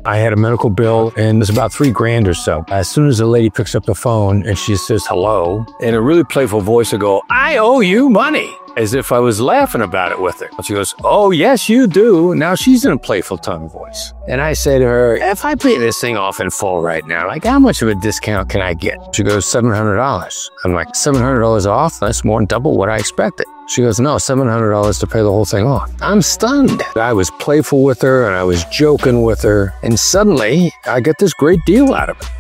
I had a medical bill and it was about $3,000 or so. As soon as the lady picks up the phone and she says hello, in a really playful voice, I go, "I owe you money," as if I was laughing about it with her. She goes, "Oh, yes, you do." Now she's in a playful tone of voice. And I say to her, "If I pay this thing off in full right now, like how much of a discount can I get?" She goes, $700. I'm like, $700 off? That's more than double what I expected. She goes, "No, $700 to pay the whole thing off." I'm stunned. I was playful with her and I was joking with her. And suddenly I get this great deal out of it.